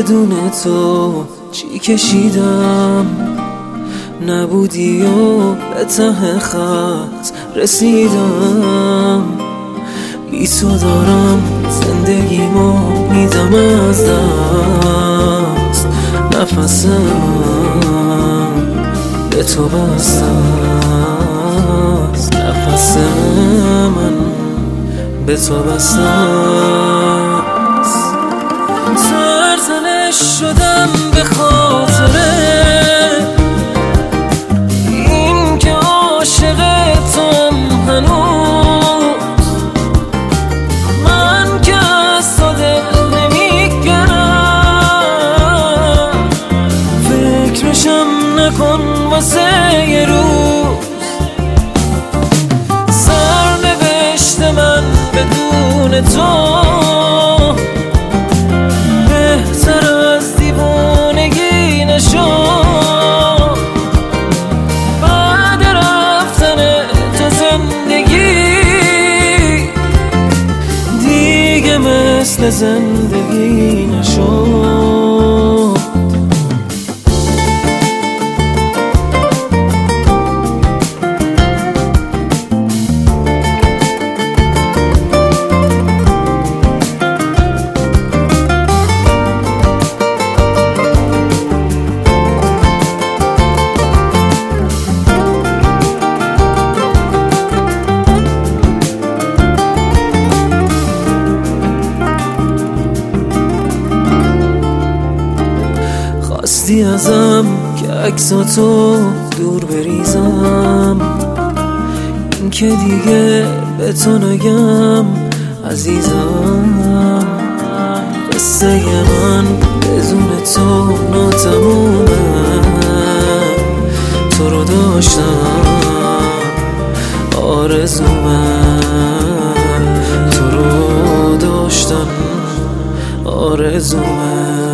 بدون تو چی کشیدم، نبودی و به ته خط رسیدم. بی تو دارم زندگیمو میدم از دست، نفسم به تو بسته است، نفس من به تو بسته است. سرزنش شدم به خاطره این که عاشق توام هنوز، من که از تو دل نمیگرم، فکرشم نکن واسه یه روز. سرنوشت من بدون تو بهتر از دیوانگی نشد. بعد رفتن تو زندگی دیگه مثل زندگی نشد. خواستی ازم که عکساتو دور بریزم، این که دیگه به تو نگم عزیزم. قصه من بدون تو ناتمومه، تو رو داشتم آرزومه، تو رو داشتم آرزومه.